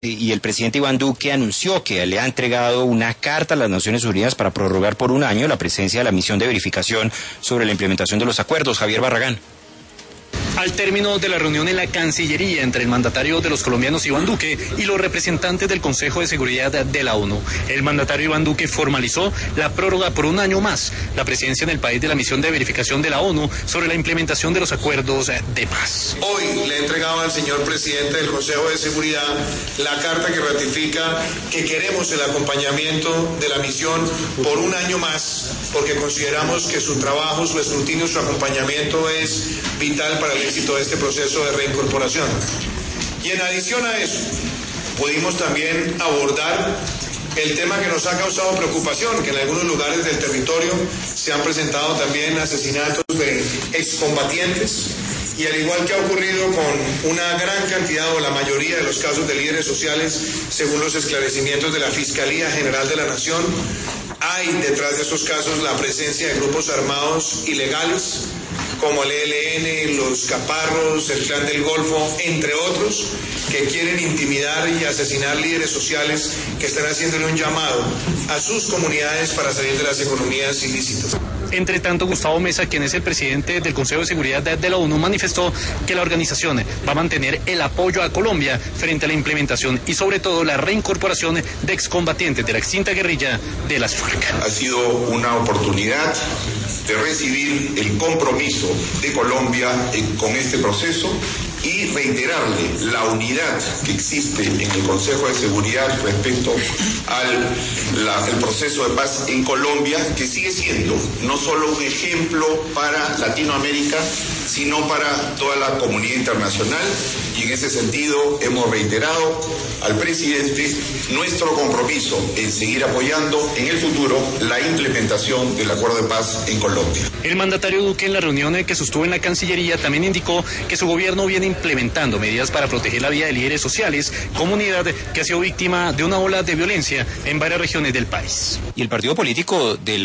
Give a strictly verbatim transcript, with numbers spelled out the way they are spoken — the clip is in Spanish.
Y el presidente Iván Duque anunció que le ha entregado una carta a las Naciones Unidas para prorrogar por un año la presencia de la misión de verificación sobre la implementación de los acuerdos. Javier Barragán. Al término de la reunión en la Cancillería entre el mandatario de los colombianos Iván Duque y los representantes del Consejo de Seguridad de la ONU, el mandatario Iván Duque formalizó la prórroga por un año más la presidencia en el país de la misión de verificación de la ONU sobre la implementación de los acuerdos de paz. Hoy le he entregado al señor presidente del Consejo de Seguridad la carta que ratifica que queremos el acompañamiento de la misión por un año más, porque consideramos que su trabajo, su escrutinio, su acompañamiento es vital para el éxito de este proceso de reincorporación. Y en adición a eso, pudimos también abordar el tema que nos ha causado preocupación, que en algunos lugares del territorio se han presentado también asesinatos de excombatientes, y al igual que ha ocurrido con una gran cantidad o la mayoría de los casos de líderes sociales, según los esclarecimientos de la Fiscalía General de la Nación, hay detrás de esos casos la presencia de grupos armados ilegales, como el E L N, los Caparros, el Clan del Golfo, entre otros, que quieren intimidar y asesinar líderes sociales que están haciéndole un llamado a sus comunidades para salir de las economías ilícitas. Entre tanto, Gustavo Meza, quien es el presidente del Consejo de Seguridad de la ONU, manifestó que la organización va a mantener el apoyo a Colombia frente a la implementación y sobre todo la reincorporación de excombatientes de la extinta guerrilla de las FARC. Ha sido una oportunidad de recibir el compromiso de Colombia con este proceso y reiterarle la unidad que existe en el Consejo de Seguridad respecto al la, el proceso de paz en Colombia, que sigue siendo no solo un ejemplo para Latinoamérica, sino para toda la comunidad internacional, y en ese sentido hemos reiterado al presidente nuestro compromiso en seguir apoyando en el futuro la implementación del acuerdo de paz en Colombia. El mandatario Duque, en la reunión que sostuvo en la Cancillería, también indicó que su gobierno viene implementando medidas para proteger la vida de líderes sociales, comunidad que ha sido víctima de una ola de violencia en varias regiones del país. Y el partido político de la